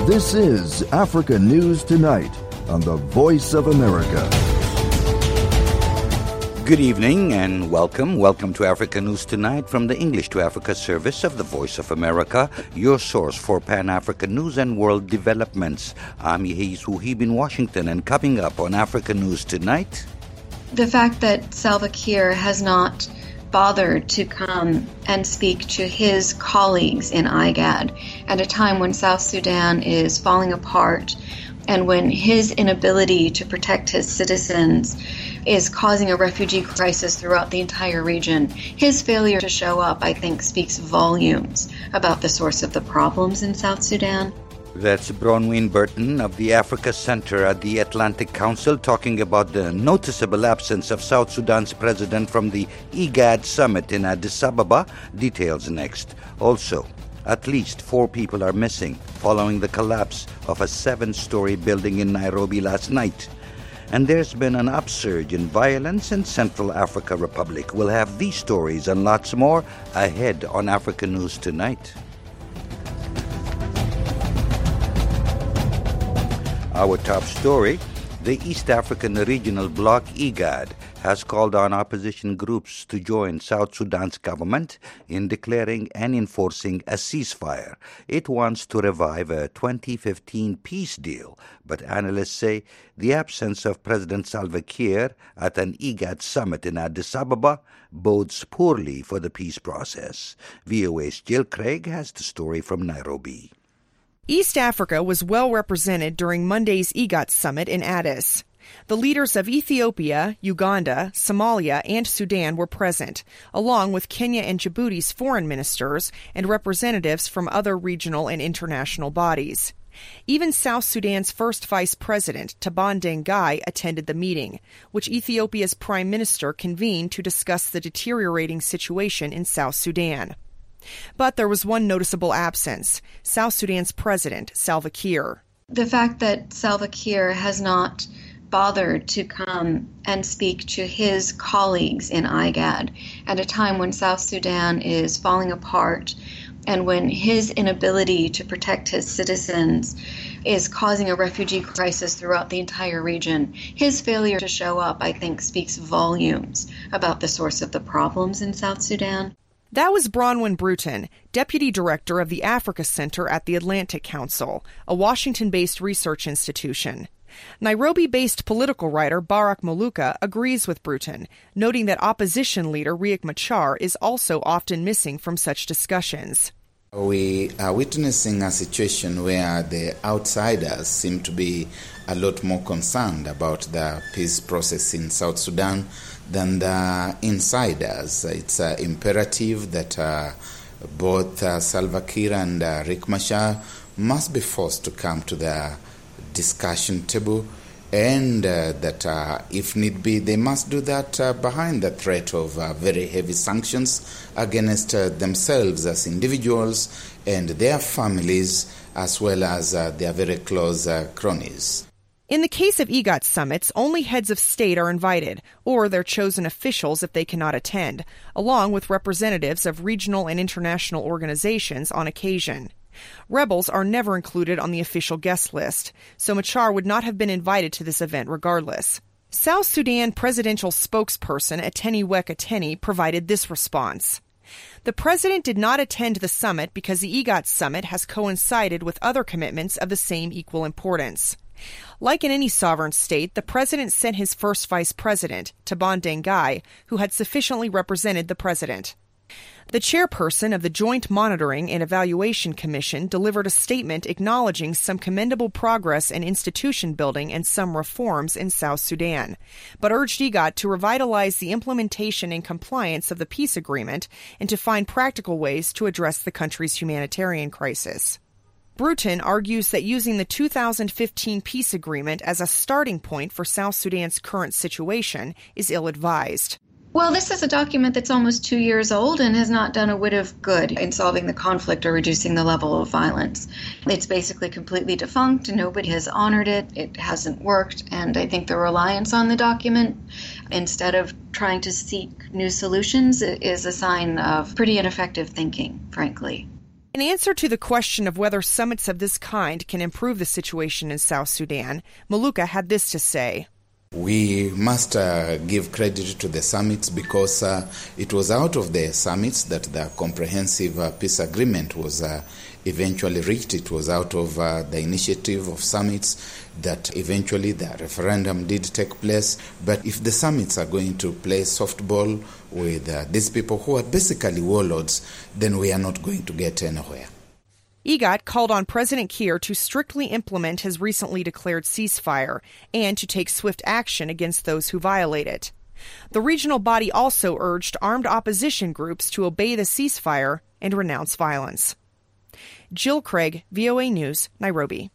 This is Africa News Tonight on the Voice of America. Good evening and welcome. Welcome to Africa News Tonight from the English to Africa service of the Voice of America, your source for Pan-African news and world developments. I'm Yehis Wuhib in Washington, and coming up on Africa News Tonight. The fact that Salva Kiir has not bothered to come and speak to his colleagues in IGAD at a time when South Sudan is falling apart and when his inability to protect his citizens is causing a refugee crisis throughout the entire region. His failure to show up, I think, speaks volumes about the source of the problems in South Sudan. That's Bronwyn Burton of the Africa Center at the Atlantic Council talking about the noticeable absence of South Sudan's president from the IGAD summit in Addis Ababa. Details next. Also, at least 4 people are missing following the collapse of a 7-story building in Nairobi last night. And there's been an upsurge in violence in Central Africa Republic. We'll have these stories and lots more ahead on Africa News Tonight. Our top story, the East African Regional Bloc IGAD has called on opposition groups to join South Sudan's government in declaring and enforcing a ceasefire. It wants to revive a 2015 peace deal, but analysts say the absence of President Salva Kiir at an IGAD summit in Addis Ababa bodes poorly for the peace process. VOA's Jill Craig has the story from Nairobi. East Africa was well represented during Monday's IGAD summit in Addis. The leaders of Ethiopia, Uganda, Somalia, and Sudan were present, along with Kenya and Djibouti's foreign ministers and representatives from other regional and international bodies. Even South Sudan's first vice president, Taban Deng Gai, attended the meeting, which Ethiopia's prime minister convened to discuss the deteriorating situation in South Sudan. But there was one noticeable absence: South Sudan's president, Salva Kiir. The fact that Salva Kiir has not bothered to come and speak to his colleagues in IGAD at a time when South Sudan is falling apart and when his inability to protect his citizens is causing a refugee crisis throughout the entire region. His failure to show up, I think, speaks volumes about the source of the problems in South Sudan. That was Bronwyn Burton, Deputy Director of the Africa Center at the Atlantic Council, a Washington-based research institution. Nairobi-based political writer Barak Moluka agrees with Burton, noting that opposition leader Riek Machar is also often missing from such discussions. We are witnessing a situation where the outsiders seem to be a lot more concerned about the peace process in South Sudan than the insiders. It's imperative that both Salva Kiir and Riek Machar must be forced to come to the discussion table, and that if need be, they must do that behind the threat of very heavy sanctions against themselves as individuals and their families, as well as their very close cronies. In the case of IGAD summits, only heads of state are invited, or their chosen officials if they cannot attend, along with representatives of regional and international organizations on occasion. Rebels are never included on the official guest list, so Machar would not have been invited to this event regardless. South Sudan presidential spokesperson Ateni Wek Ateni provided this response. The president did not attend the summit because the IGAD summit has coincided with other commitments of the same equal importance. Like in any sovereign state, the president sent his first vice president, Taban Deng Gai, who had sufficiently represented the president. The chairperson of the Joint Monitoring and Evaluation Commission delivered a statement acknowledging some commendable progress in institution building and some reforms in South Sudan, but urged IGAD to revitalize the implementation and compliance of the peace agreement and to find practical ways to address the country's humanitarian crisis. Burton argues that using the 2015 peace agreement as a starting point for South Sudan's current situation is ill-advised. Well, this is a document that's almost 2 years old and has not done a whit of good in solving the conflict or reducing the level of violence. It's basically completely defunct. Nobody has honored it. It hasn't worked. And I think the reliance on the document, instead of trying to seek new solutions, is a sign of pretty ineffective thinking, frankly. In answer to the question of whether summits of this kind can improve the situation in South Sudan, Maluka had this to say. We must give credit to the summits because it was out of the summits that the comprehensive peace agreement was eventually reached. It was out of the initiative of summits that eventually the referendum did take place. But if the summits are going to play softball with these people who are basically warlords, then we are not going to get anywhere. IGAD called on President Kiir to strictly implement his recently declared ceasefire and to take swift action against those who violate it. The regional body also urged armed opposition groups to obey the ceasefire and renounce violence. Jill Craig, VOA News, Nairobi.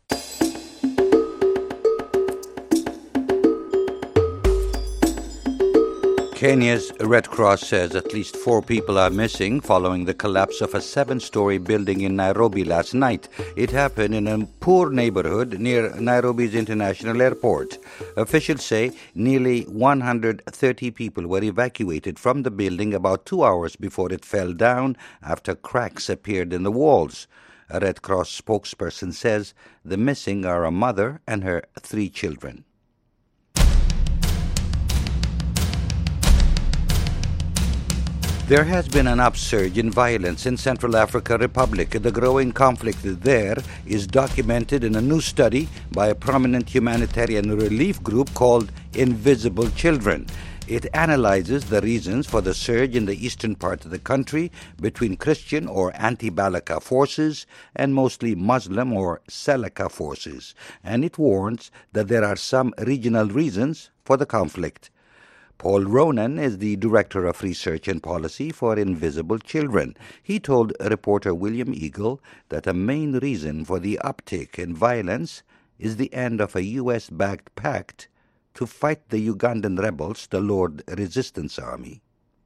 Kenya's Red Cross says at least 4 people are missing following the collapse of a 7-story building in Nairobi last night. It happened in a poor neighborhood near Nairobi's International Airport. Officials say nearly 130 people were evacuated from the building about 2 hours before it fell down after cracks appeared in the walls. A Red Cross spokesperson says the missing are a mother and her 3 children. There has been an upsurge in violence in Central African Republic. The growing conflict there is documented in a new study by a prominent humanitarian relief group called Invisible Children. It analyzes the reasons for the surge in the eastern part of the country between Christian or anti-Balaka forces and mostly Muslim or Seleka forces. And it warns that there are some regional reasons for the conflict. Paul Ronan is the Director of Research and Policy for Invisible Children. He told reporter William Eagle that a main reason for the uptick in violence is the end of a U.S.-backed pact to fight the Ugandan rebels, the Lord Resistance Army.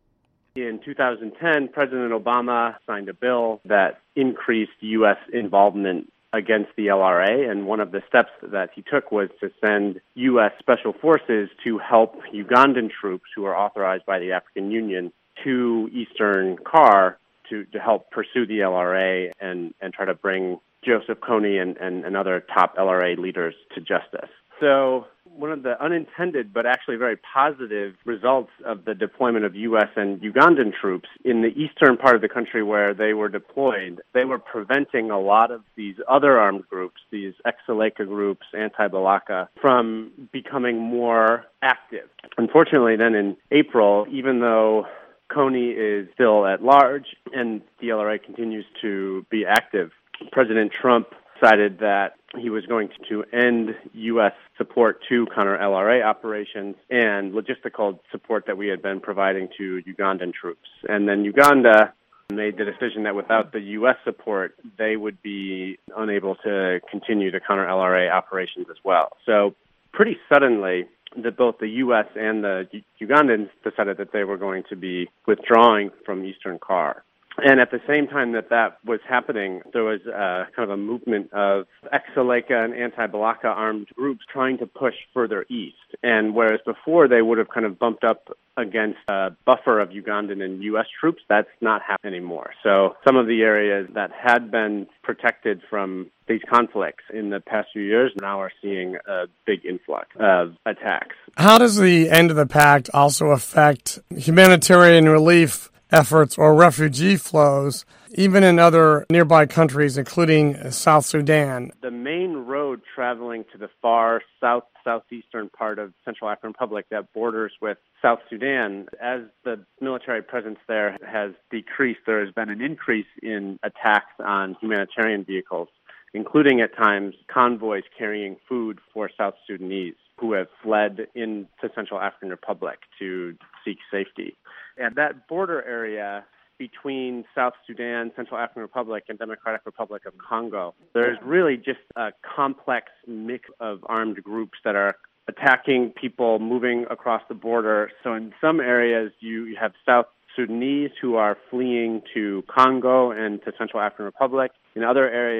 In 2010, President Obama signed a bill that increased U.S. involvement against the LRA, and one of the steps that he took was to send U.S. Special Forces to help Ugandan troops who are authorized by the African Union to Eastern CAR to help pursue the LRA and try to bring Joseph Kony and other top LRA leaders to justice. So one of the unintended but actually very positive results of the deployment of U.S. and Ugandan troops in the eastern part of the country where they were deployed, they were preventing a lot of these other armed groups, these ex-Seleka groups, anti-Balaka, from becoming more active. Unfortunately, then in April, even though Kony is still at large and the LRA continues to be active, President Trump decided that he was going to end U.S. support to counter-LRA operations and logistical support that we had been providing to Ugandan troops. And then Uganda made the decision that without the U.S. support, they would be unable to continue the counter-LRA operations as well. So pretty suddenly, both the U.S. and the Ugandans decided that they were going to be withdrawing from Eastern CAR. And at the same time that was happening, there was kind of a movement of ex-Seleka and anti-Balaka armed groups trying to push further east. And whereas before they would have kind of bumped up against a buffer of Ugandan and U.S. troops, that's not happening anymore. So some of the areas that had been protected from these conflicts in the past few years now are seeing a big influx of attacks. How does the end of the pact also affect humanitarian relief efforts or refugee flows, even in other nearby countries, including South Sudan? The main road traveling to the far southeastern part of Central African Republic that borders with South Sudan, as the military presence there has decreased, there has been an increase in attacks on humanitarian vehicles, including at times convoys carrying food for South Sudanese who have fled into Central African Republic to seek safety. And that border area between South Sudan, Central African Republic, and Democratic Republic of Congo, there's really just a complex mix of armed groups that are attacking people moving across the border. So in some areas, you have South Sudanese who are fleeing to Congo and to Central African Republic. In other areas,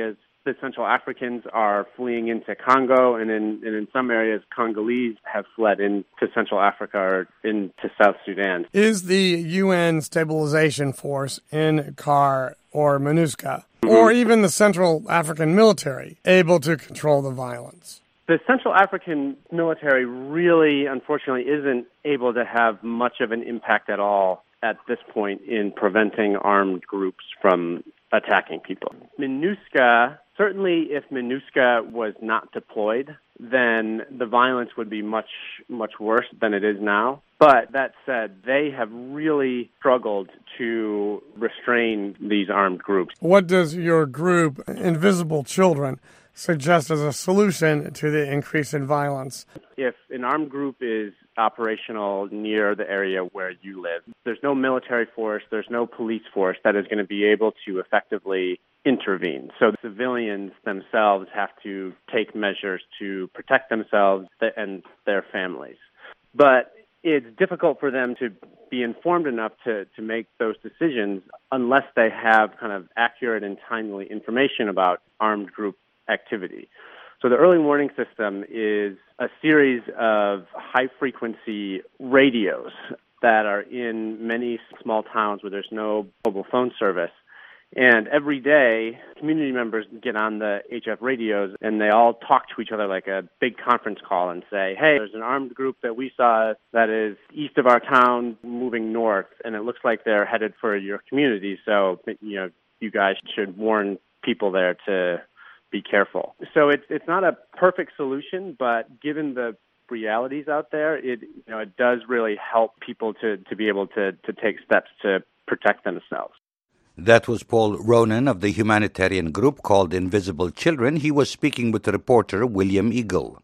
The Central Africans are fleeing into Congo, and in some areas, Congolese have fled into Central Africa or into South Sudan. Is the UN Stabilization Force in CAR or MINUSCA, or even the Central African military, able to control the violence? The Central African military really, unfortunately, isn't able to have much of an impact at all at this point in preventing armed groups from attacking people. MINUSCA, certainly if MINUSCA was not deployed, then the violence would be much, much worse than it is now. But that said, they have really struggled to restrain these armed groups. What does your group, Invisible Children, suggest as a solution to the increase in violence? If an armed group is operational near the area where you live, there's no military force, there's no police force that is going to be able to effectively intervene. So the civilians themselves have to take measures to protect themselves and their families. But it's difficult for them to be informed enough to make those decisions unless they have kind of accurate and timely information about armed group activity. So the early warning system is a series of high-frequency radios that are in many small towns where there's no mobile phone service. And every day, community members get on the HF radios and they all talk to each other like a big conference call and say, hey, there's an armed group that we saw that is east of our town moving north, and it looks like they're headed for your community. So, you guys should warn people there to be careful. So it's not a perfect solution, but given the realities out there, it does really help people to be able to take steps to protect themselves. That was Paul Ronan of the humanitarian group called Invisible Children. He was speaking with reporter William Eagle.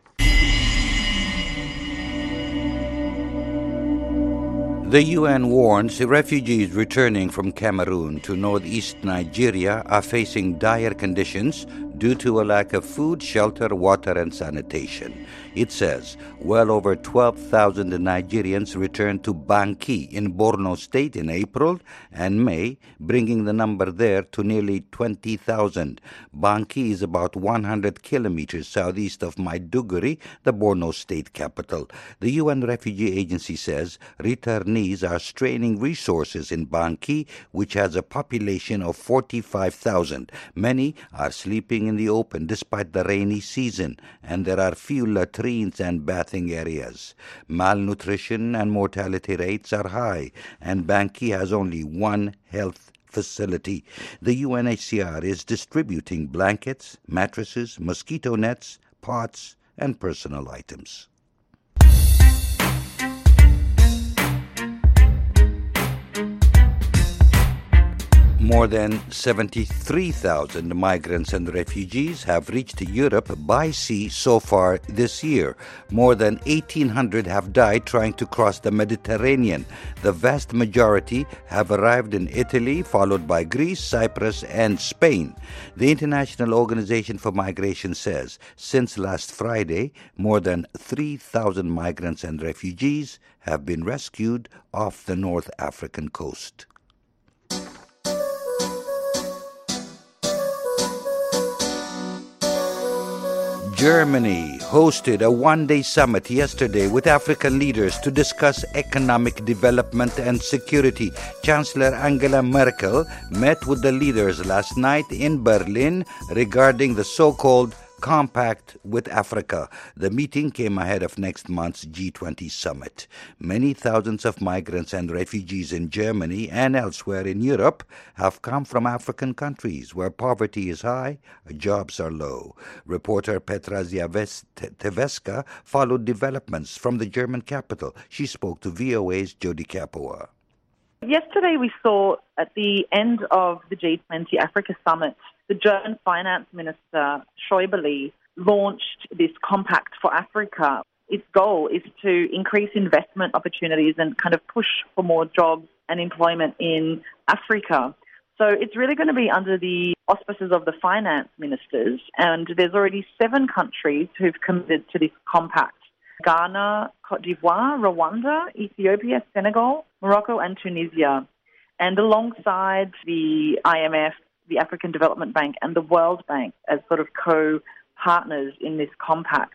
The UN warns refugees returning from Cameroon to northeast Nigeria are facing dire conditions due to a lack of food, shelter, water, and sanitation. It says well over 12,000 Nigerians returned to Banki in Borno State in April and May, bringing the number there to nearly 20,000. Banki is about 100 kilometers southeast of Maiduguri, the Borno State capital. The UN Refugee Agency says returnees are straining resources in Banki, which has a population of 45,000. Many are sleeping in the open despite the rainy season, and there are few latrines and bathing areas. Malnutrition and mortality rates are high, and Banki has only one health facility. The UNHCR is distributing blankets, mattresses, mosquito nets, pots, and personal items. More than 73,000 migrants and refugees have reached Europe by sea so far this year. More than 1,800 have died trying to cross the Mediterranean. The vast majority have arrived in Italy, followed by Greece, Cyprus, and Spain. The International Organization for Migration says since last Friday, more than 3,000 migrants and refugees have been rescued off the North African coast. Germany hosted a one-day summit yesterday with African leaders to discuss economic development and security. Chancellor Angela Merkel met with the leaders last night in Berlin regarding the so-called Compact with Africa. The meeting came ahead of next month's G20 summit. Many thousands of migrants and refugees in Germany and elsewhere in Europe have come from African countries where poverty is high, jobs are low. Reporter Petra Ziaveska followed developments from the German capital. She spoke to VOA's Jody Capua. Yesterday we saw at the end of the G20 Africa Summit, the German Finance Minister Schäuble launched this Compact for Africa. Its goal is to increase investment opportunities and kind of push for more jobs and employment in Africa. So it's really going to be under the auspices of the finance ministers, and there's already 7 countries who've committed to this compact. Ghana, Cote d'Ivoire, Rwanda, Ethiopia, Senegal, Morocco and Tunisia. And alongside the IMF, the African Development Bank and the World Bank as sort of co-partners in this compact.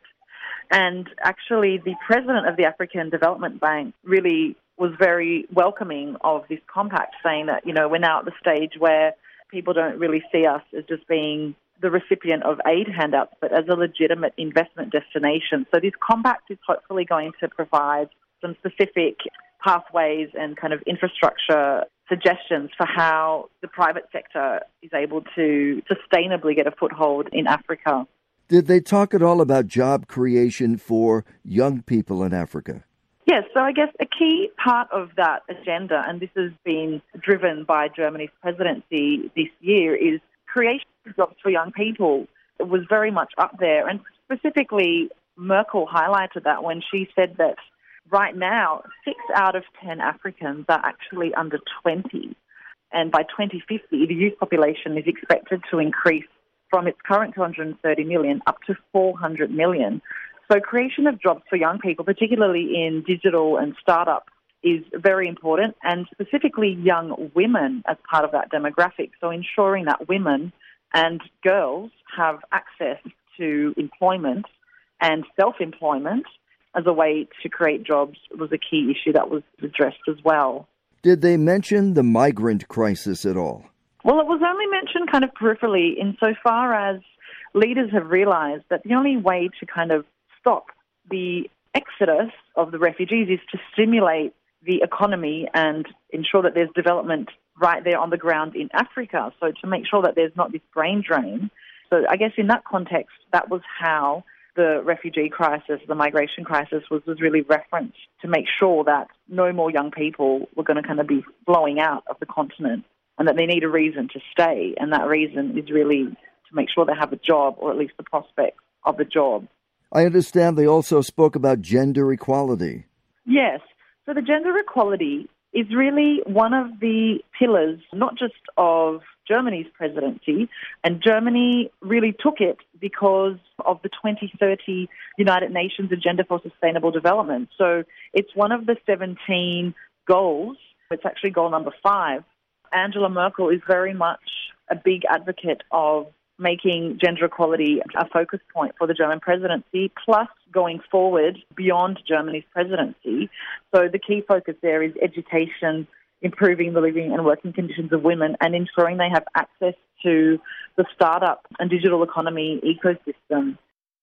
And actually, the president of the African Development Bank really was very welcoming of this compact, saying that, we're now at the stage where people don't really see us as just being the recipient of aid handouts, but as a legitimate investment destination. So this compact is hopefully going to provide some specific pathways and kind of infrastructure suggestions for how the private sector is able to sustainably get a foothold in Africa. Did they talk at all about job creation for young people in Africa? Yes, so I guess a key part of that agenda, and this has been driven by Germany's presidency this year, is creation of jobs for young people. It was very much up there, and specifically Merkel highlighted that when she said that right now 6 out of 10 Africans are actually under 20, and by 2050 the youth population is expected to increase from its current 230 million up to 400 million. So creation of jobs for young people, particularly in digital and startup, is very important, and specifically young women as part of that demographic. So ensuring that women and girls have access to employment and self-employment as a way to create jobs was a key issue that was addressed as well. Did they mention the migrant crisis at all? Well, it was only mentioned kind of peripherally insofar as leaders have realised that the only way to kind of stop the exodus of the refugees is to stimulate the economy and ensure that there's development right there on the ground in Africa, so to make sure that there's not this brain drain. So I guess in that context, that was how the refugee crisis, the migration crisis was really referenced to make sure that no more young people were going to kind of be flowing out of the continent and that they need a reason to stay, and that reason is really to make sure they have a job or at least the prospect of a job. I understand they also spoke about gender equality. Yes. So the gender equality is really one of the pillars, not just of Germany's presidency, and Germany really took it because of the 2030 United Nations Agenda for Sustainable Development. So it's one of the 17 goals. It's actually goal number 5. Angela Merkel is very much a big advocate of making gender equality a focus point for the German presidency, plus going forward beyond Germany's presidency. So the key focus there is education, improving the living and working conditions of women, and ensuring they have access to the startup and digital economy ecosystem.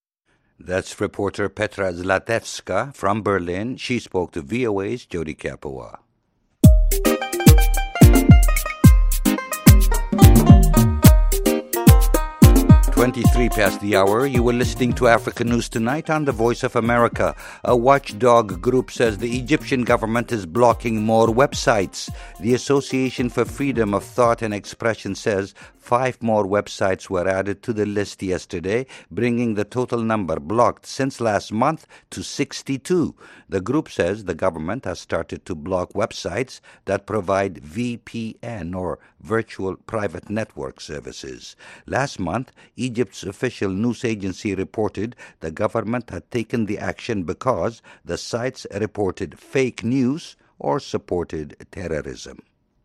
That's reporter Petra Zlatewska from Berlin. She spoke to VOA's Jody Kapua. 23 past the hour. You were listening to Africa News Tonight on the Voice of America. A watchdog group says the Egyptian government is blocking more websites. The Association for Freedom of Thought and Expression says 5 more websites were added to the list yesterday, bringing the total number blocked since last month to 62. The group says the government has started to block websites that provide VPN or virtual private network services. Last month, Egypt's official news agency reported the government had taken the action because the sites reported fake news or supported terrorism.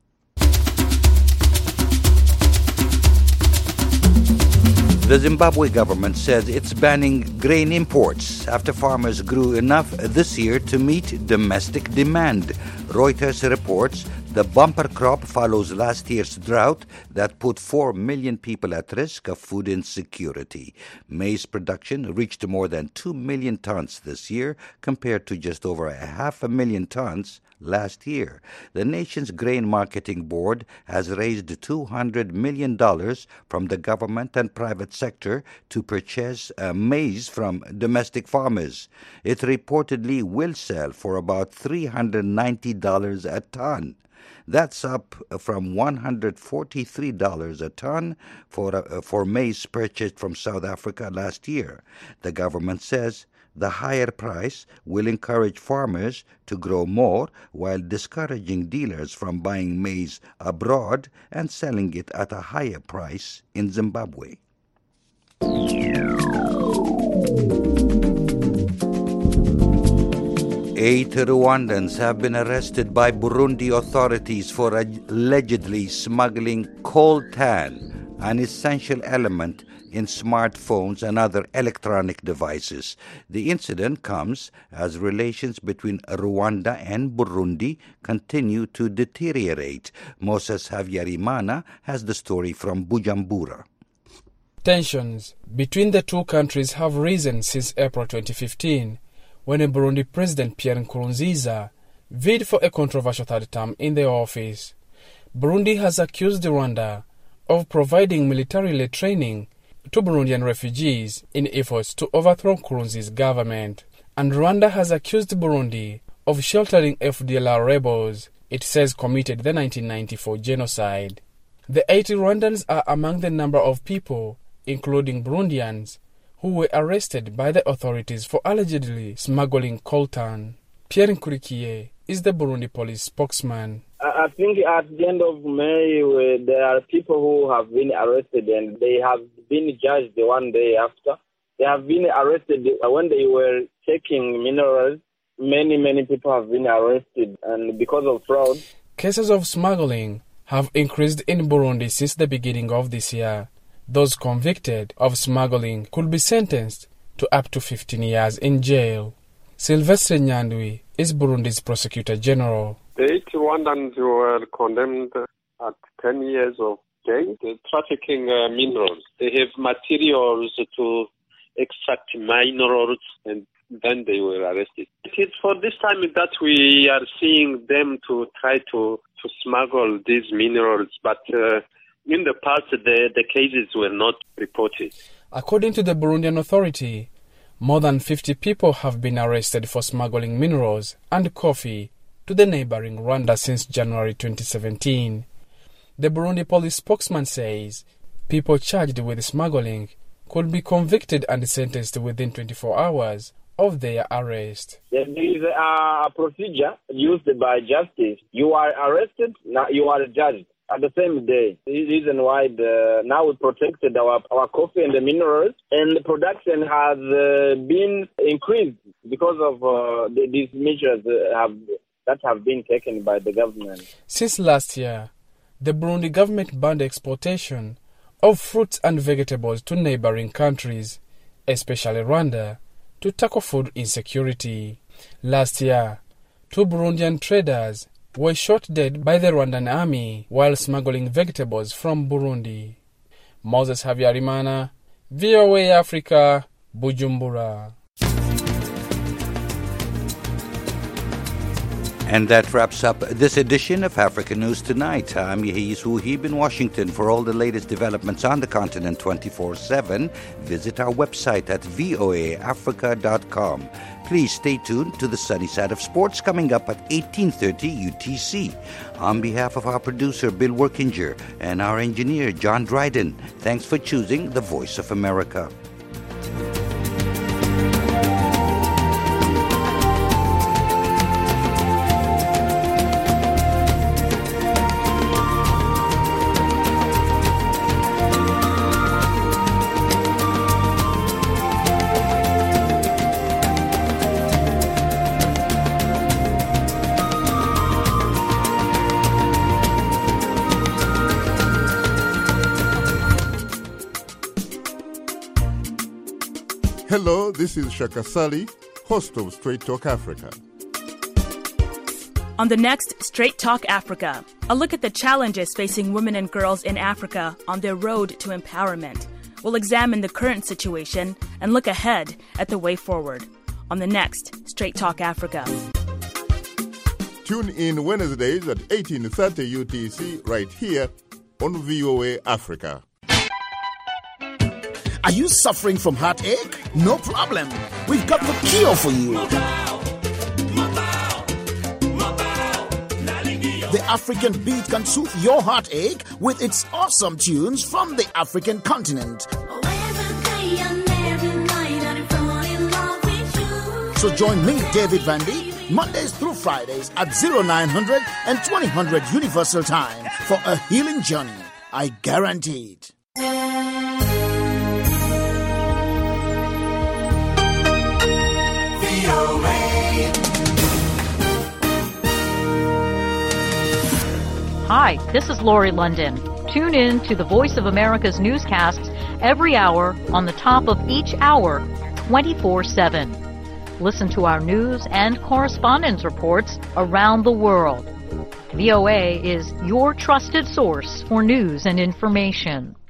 The Zimbabwe government says it's banning grain imports after farmers grew enough this year to meet domestic demand. Reuters reports the bumper crop follows last year's drought that put 4 million people at risk of food insecurity. Maize production reached more than 2 million tons this year compared to just over 500,000 tons last year. The nation's grain marketing board has raised $200 million from the government and private sector to purchase maize from domestic farmers. It reportedly will sell for about $390 a ton. That's up from $143 a ton for maize purchased from South Africa last year. The government says the higher price will encourage farmers to grow more while discouraging dealers from buying maize abroad and selling it at a higher price in Zimbabwe. 8 Rwandans have been arrested by Burundi authorities for allegedly smuggling coltan, an essential element in smartphones and other electronic devices. The incident comes as relations between Rwanda and Burundi continue to deteriorate. Moses Havyarimana has the story from Bujumbura. Tensions between the two countries have risen since April 2015, when Burundi President Pierre Nkurunziza bid for a controversial third term in the office. Burundi has accused Rwanda of providing military training to Burundian refugees in efforts to overthrow Nkurunziza's government. And Rwanda has accused Burundi of sheltering FDLR rebels it says committed the 1994 genocide. The 80 Rwandans are among the number of people, including Burundians, who were arrested by the authorities for allegedly smuggling coltan. Pierre Nkurikiye is the Burundi police spokesman. I think at the end of May, there are people who have been arrested and they have been judged the one day after. They have been arrested when they were checking minerals. Many people have been arrested, and because of fraud. Cases of smuggling have increased in Burundi since the beginning of this year. Those convicted of smuggling could be sentenced to up to 15 years in jail. Sylvestre Nyandwi is Burundi's prosecutor general. The 8 Rwandans were condemned at 10 years of jail. They're trafficking minerals. They have materials to extract minerals, and then they were arrested. It is for this time that we are seeing them to try to smuggle these minerals, but in the past the cases were not reported. According to the Burundian Authority, more than 50 people have been arrested for smuggling minerals and coffee to the neighboring Rwanda since January 2017. The Burundi police spokesman says people charged with smuggling could be convicted and sentenced within 24 hours of their arrest. There is a procedure used by justice. You are arrested, now you are judged at the same day. The reason why now we protected our coffee and the minerals, and the production has been increased because of these measures that have been taken by the government. Since last year, the Burundi government banned exportation of fruits and vegetables to neighboring countries, especially Rwanda, to tackle food insecurity. Last year, 2 Burundian traders were shot dead by the Rwandan army while smuggling vegetables from Burundi. Moses Havyarimana, VOA Africa, Bujumbura. And that wraps up this edition of Africa News Tonight. I'm Yehiz Wuhib in Washington. For all the latest developments on the continent 24/7, visit our website at voaafrica.com. Please stay tuned to the sunny side of sports coming up at 18:30 UTC. On behalf of our producer, Bill Workinger, and our engineer, John Dryden, thanks for choosing the Voice of America. Hello, this is Shaka Sali, host of Straight Talk Africa. On the next Straight Talk Africa, a look at the challenges facing women and girls in Africa on their road to empowerment. We'll examine the current situation and look ahead at the way forward. On the next Straight Talk Africa. Tune in Wednesdays at 18:30 UTC right here on VOA Africa. Are you suffering from heartache? No problem. We've got the cure for you. The African Beat can soothe your heartache with its awesome tunes from the African continent. So join me, David Vandy, Mondays through Fridays at 0900 and 2000 Universal Time for a healing journey. I guarantee it. right, this is Lori London. Tune in to the Voice of America's newscasts every hour on the top of each hour, 24/7. Listen to our news and correspondence reports around the world. VOA is your trusted source for news and information.